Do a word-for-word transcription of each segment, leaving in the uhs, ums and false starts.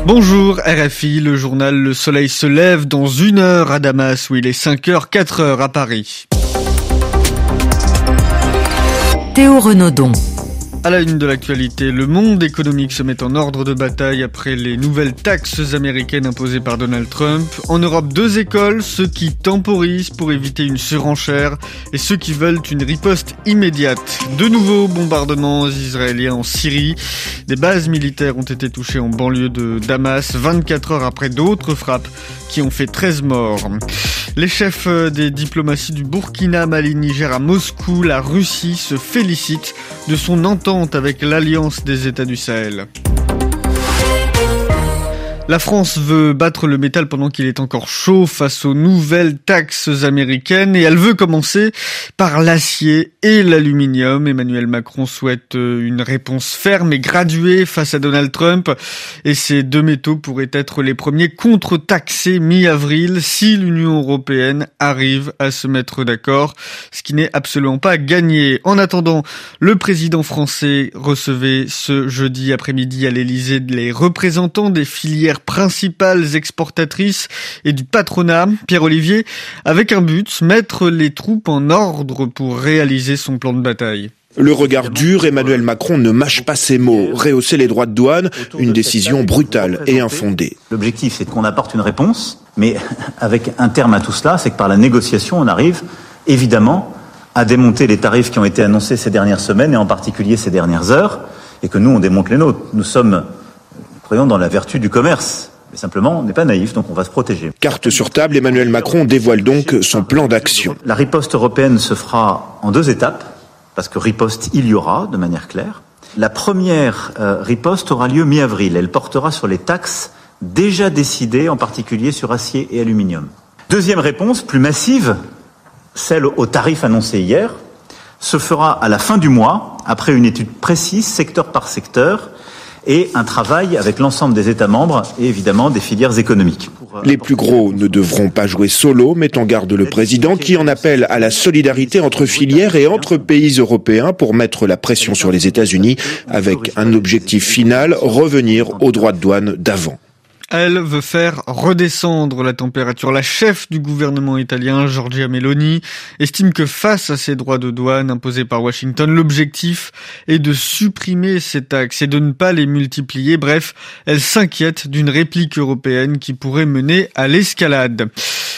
Bonjour R F I, le journal Le Soleil se lève dans une heure à Damas où il est cinq heures, quatre heures à Paris. Théo Renaudon. À la une de l'actualité, le monde économique se met en ordre de bataille après les nouvelles taxes américaines imposées par Donald Trump. En Europe, deux écoles, ceux qui temporisent pour éviter une surenchère et ceux qui veulent une riposte immédiate. De nouveaux bombardements israéliens en Syrie. Des bases militaires ont été touchées en banlieue de Damas, vingt-quatre heures après d'autres frappes qui ont fait treize morts. Les chefs des diplomaties du Burkina, Mali, Niger à Moscou, la Russie se félicite de son entente avec l'Alliance des États du Sahel. La France veut battre le métal pendant qu'il est encore chaud face aux nouvelles taxes américaines et elle veut commencer par l'acier et l'aluminium. Emmanuel Macron souhaite une réponse ferme et graduée face à Donald Trump et ces deux métaux pourraient être les premiers contre-taxés mi-avril si l'Union européenne arrive à se mettre d'accord, ce qui n'est absolument pas gagné. En attendant, le président français recevait ce jeudi après-midi à l'Élysée les représentants des filières principales exportatrices et du patronat, Pierre Olivier, avec un but, mettre les troupes en ordre pour réaliser son plan de bataille. Le regard dur, Emmanuel Macron ne mâche pas ses mots. Rehausser les droits de douane, une décision brutale et infondée. L'objectif, c'est qu'on apporte une réponse, mais avec un terme à tout cela, c'est que par la négociation, on arrive, évidemment, à démonter les tarifs qui ont été annoncés ces dernières semaines, et en particulier ces dernières heures, et que nous, on démonte les nôtres. Nous sommes... croyons dans la vertu du commerce. Mais simplement, on n'est pas naïf, donc on va se protéger. Carte sur table, Emmanuel Macron dévoile donc son plan d'action. La riposte européenne se fera en deux étapes, parce que riposte, il y aura, de manière claire. La première euh, riposte aura lieu mi-avril. Elle portera sur les taxes déjà décidées, en particulier sur acier et aluminium. Deuxième réponse, plus massive, celle aux tarifs annoncés hier, se fera à la fin du mois, après une étude précise, secteur par secteur, et un travail avec l'ensemble des États membres et évidemment des filières économiques. Les plus gros ne devront pas jouer solo, met en garde le président qui en appelle à la solidarité entre filières et entre pays européens pour mettre la pression sur les États-Unis avec un objectif final, revenir aux droits de douane d'avant. Elle veut faire redescendre la température. La chef du gouvernement italien, Giorgia Meloni, estime que face à ces droits de douane imposés par Washington, l'objectif est de supprimer ces taxes et de ne pas les multiplier. Bref, elle s'inquiète d'une réplique européenne qui pourrait mener à l'escalade.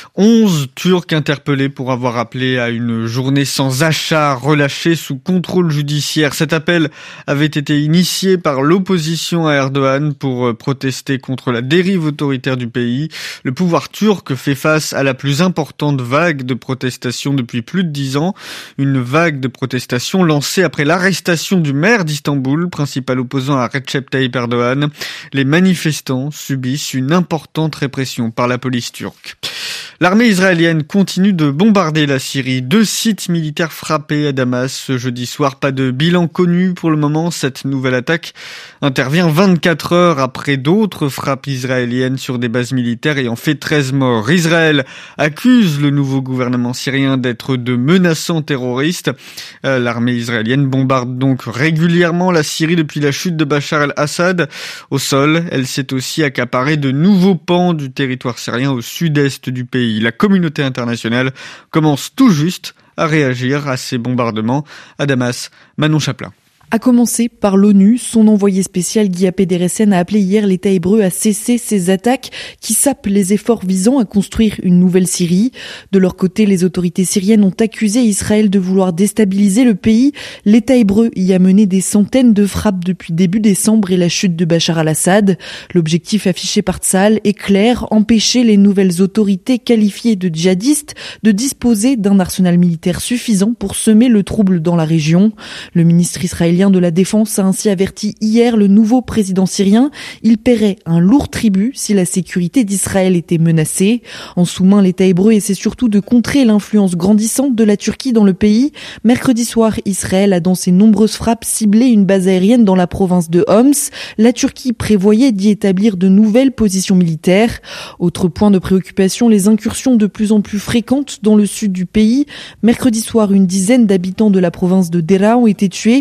Onze Turcs interpellés pour avoir appelé à une journée sans achat relâchée sous contrôle judiciaire. Cet appel avait été initié par l'opposition à Erdogan pour protester contre la dérive autoritaire du pays. Le pouvoir turc fait face à la plus importante vague de protestations depuis plus de dix ans. Une vague de protestations lancée après l'arrestation du maire d'Istanbul, principal opposant à Recep Tayyip Erdogan. Les manifestants subissent une importante répression par la police turque. L'armée israélienne continue de bombarder la Syrie. Deux sites militaires frappés à Damas ce jeudi soir. Pas de bilan connu pour le moment. Cette nouvelle attaque intervient vingt-quatre heures après d'autres frappes israéliennes sur des bases militaires ayant fait treize morts. Israël accuse le nouveau gouvernement syrien d'être de menaçants terroristes. Euh, l'armée israélienne bombarde donc régulièrement la Syrie depuis la chute de Bachar el-Assad. Au sol, elle s'est aussi accaparée de nouveaux pans du territoire syrien au sud-est du pays. La communauté internationale commence tout juste à réagir à ces bombardements. À Damas, Manon Chaplin. À commencer par l'ONU, son envoyé spécial Guy Apederesen a appelé hier l'État hébreu à cesser ces attaques qui sapent les efforts visant à construire une nouvelle Syrie. De leur côté, les autorités syriennes ont accusé Israël de vouloir déstabiliser le pays. L'État hébreu y a mené des centaines de frappes depuis début décembre et la chute de Bachar al-Assad. L'objectif affiché par Tsahal est clair, empêcher les nouvelles autorités qualifiées de djihadistes de disposer d'un arsenal militaire suffisant pour semer le trouble dans la région. Le ministre israélien de la Défense a ainsi averti hier le nouveau président syrien. Il paierait un lourd tribut si la sécurité d'Israël était menacée. En sous-main, l'État hébreu essaie surtout de contrer l'influence grandissante de la Turquie dans le pays. Mercredi soir, Israël a dans ses nombreuses frappes ciblé une base aérienne dans la province de Homs. La Turquie prévoyait d'y établir de nouvelles positions militaires. Autre point de préoccupation, les incursions de plus en plus fréquentes dans le sud du pays. Mercredi soir, une dizaine d'habitants de la province de Dera ont été tués. Ils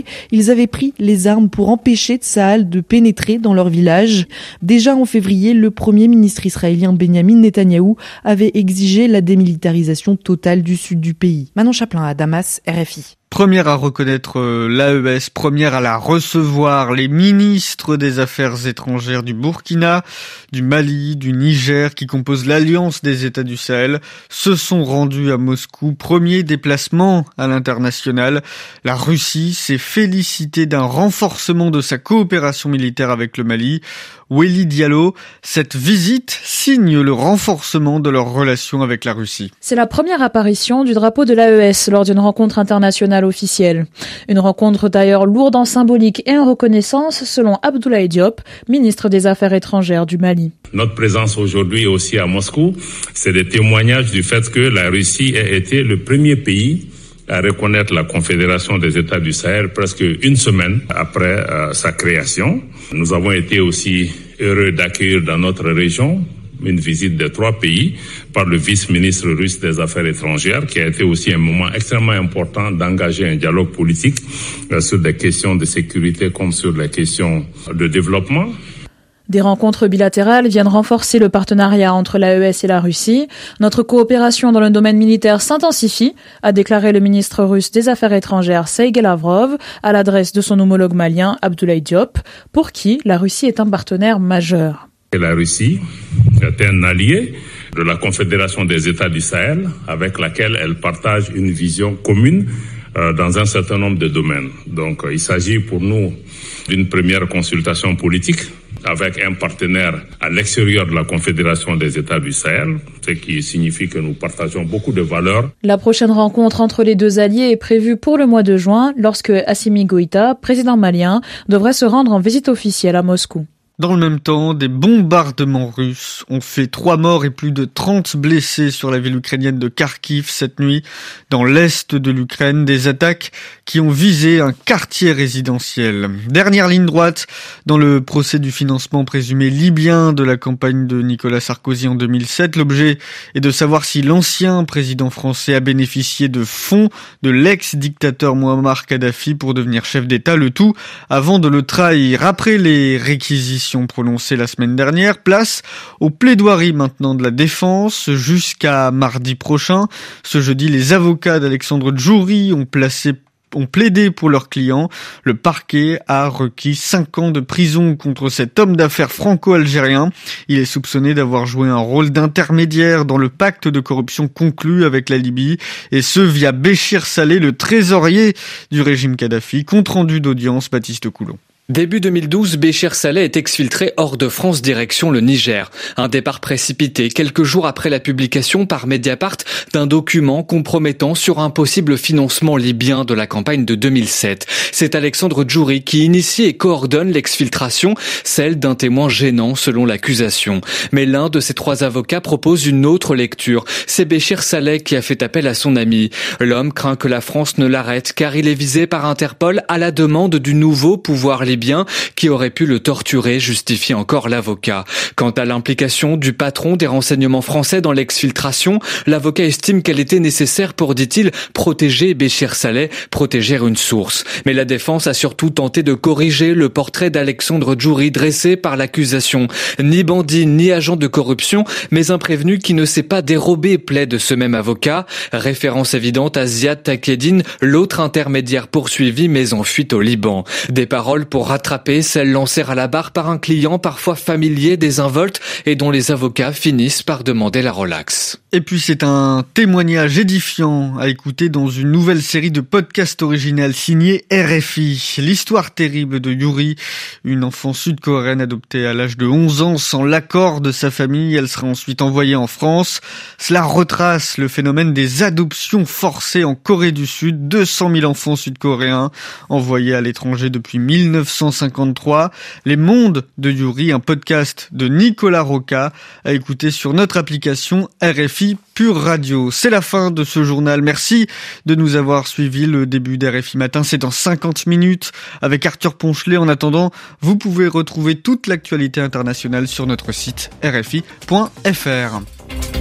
ils avaient pris les armes pour empêcher Tsahal de pénétrer dans leur village. Déjà en février, le premier ministre israélien Benjamin Netanyahou avait exigé la démilitarisation totale du sud du pays. Manon Chaplin à Damas, R F I. Première à reconnaître l'A E S, première à la recevoir, les ministres des Affaires étrangères du Burkina, du Mali, du Niger, qui composent l'Alliance des États du Sahel, se sont rendus à Moscou. Premier déplacement à l'international. La Russie s'est félicitée d'un renforcement de sa coopération militaire avec le Mali. Wely Diallo, cette visite signe le renforcement de leurs relations avec la Russie. C'est la première apparition du drapeau de l'A E S lors d'une rencontre internationale officielle. Une rencontre d'ailleurs lourde en symbolique et en reconnaissance, selon Abdoulaye Diop, ministre des Affaires étrangères du Mali. Notre présence aujourd'hui aussi à Moscou, c'est des témoignages du fait que la Russie a été le premier pays à reconnaître la Confédération des États du Sahel presque une semaine après euh, sa création. Nous avons été aussi heureux d'accueillir dans notre région une visite de trois pays par le vice-ministre russe des Affaires étrangères, qui a été aussi un moment extrêmement important d'engager un dialogue politique euh, sur des questions de sécurité comme sur les questions de développement. Des rencontres bilatérales viennent renforcer le partenariat entre l'A E S et la Russie. Notre coopération dans le domaine militaire s'intensifie, a déclaré le ministre russe des Affaires étrangères Sergei Lavrov à l'adresse de son homologue malien Abdoulaye Diop, pour qui la Russie est un partenaire majeur. Et la Russie est un allié de la Confédération des États du Sahel, avec laquelle elle partage une vision commune euh, dans un certain nombre de domaines. Donc il s'agit pour nous d'une première consultation politique avec un partenaire à l'extérieur de la Confédération des États du Sahel, ce qui signifie que nous partageons beaucoup de valeurs. La prochaine rencontre entre les deux alliés est prévue pour le mois de juin, lorsque Assimi Goïta, président malien, devrait se rendre en visite officielle à Moscou. Dans le même temps, des bombardements russes ont fait trois morts et plus de trente blessés sur la ville ukrainienne de Kharkiv cette nuit, dans l'est de l'Ukraine, des attaques qui ont visé un quartier résidentiel. Dernière ligne droite dans le procès du financement présumé libyen de la campagne de Nicolas Sarkozy en deux mille sept. L'objet est de savoir si l'ancien président français a bénéficié de fonds de l'ex-dictateur Mouammar Kadhafi pour devenir chef d'État, le tout avant de le trahir. Après les réquisitions prononcée la semaine dernière, place aux plaidoiries maintenant de la défense jusqu'à mardi prochain. Ce jeudi, les avocats d'Alexandre Djouri ont placé ont plaidé pour leurs clients. Le parquet a requis cinq ans de prison contre cet homme d'affaires franco-algérien. Il est soupçonné d'avoir joué un rôle d'intermédiaire dans le pacte de corruption conclu avec la Libye, et ce via Béchir Saleh, le trésorier du régime Kadhafi. Compte rendu d'audience, Baptiste Coulon. Début deux mille douze, Béchir Saleh est exfiltré hors de France direction le Niger. Un départ précipité quelques jours après la publication par Mediapart d'un document compromettant sur un possible financement libyen de la campagne de deux mille sept. C'est Alexandre Djouri qui initie et coordonne l'exfiltration, celle d'un témoin gênant selon l'accusation. Mais l'un de ses trois avocats propose une autre lecture. C'est Béchir Saleh qui a fait appel à son ami. L'homme craint que la France ne l'arrête car il est visé par Interpol à la demande du nouveau pouvoir libyen qui aurait pu le torturer, justifie encore l'avocat. Quant à l'implication du patron des renseignements français dans l'exfiltration, l'avocat estime qu'elle était nécessaire pour, dit-il, protéger Béchir Saleh, protéger une source. Mais la défense a surtout tenté de corriger le portrait d'Alexandre Djouri dressé par l'accusation. Ni bandit, ni agent de corruption, mais un prévenu qui ne s'est pas dérobé, plaide ce même avocat. Référence évidente à Ziad Takeddine, l'autre intermédiaire poursuivi mais en fuite au Liban. Des paroles pour rattraper celles lancées à la barre par un client parfois familier, désinvolte, et dont les avocats finissent par demander la relaxe. Et puis c'est un témoignage édifiant à écouter dans une nouvelle série de podcasts originales signée R F I. L'histoire terrible de Yuri, une enfant sud-coréenne adoptée à l'âge de onze ans sans l'accord de sa famille. Elle sera ensuite envoyée en France. Cela retrace le phénomène des adoptions forcées en Corée du Sud. deux cent mille enfants sud-coréens envoyés à l'étranger depuis mille neuf cent cinquante-trois. Les mondes de Yuri, un podcast de Nicolas Roca à écouter sur notre application R F I Pure Radio. C'est la fin de ce journal. Merci de nous avoir suivis. Le début d'R F I Matin, c'est dans cinquante minutes avec Arthur Ponchelet. En attendant, vous pouvez retrouver toute l'actualité internationale sur notre site r f i point f r.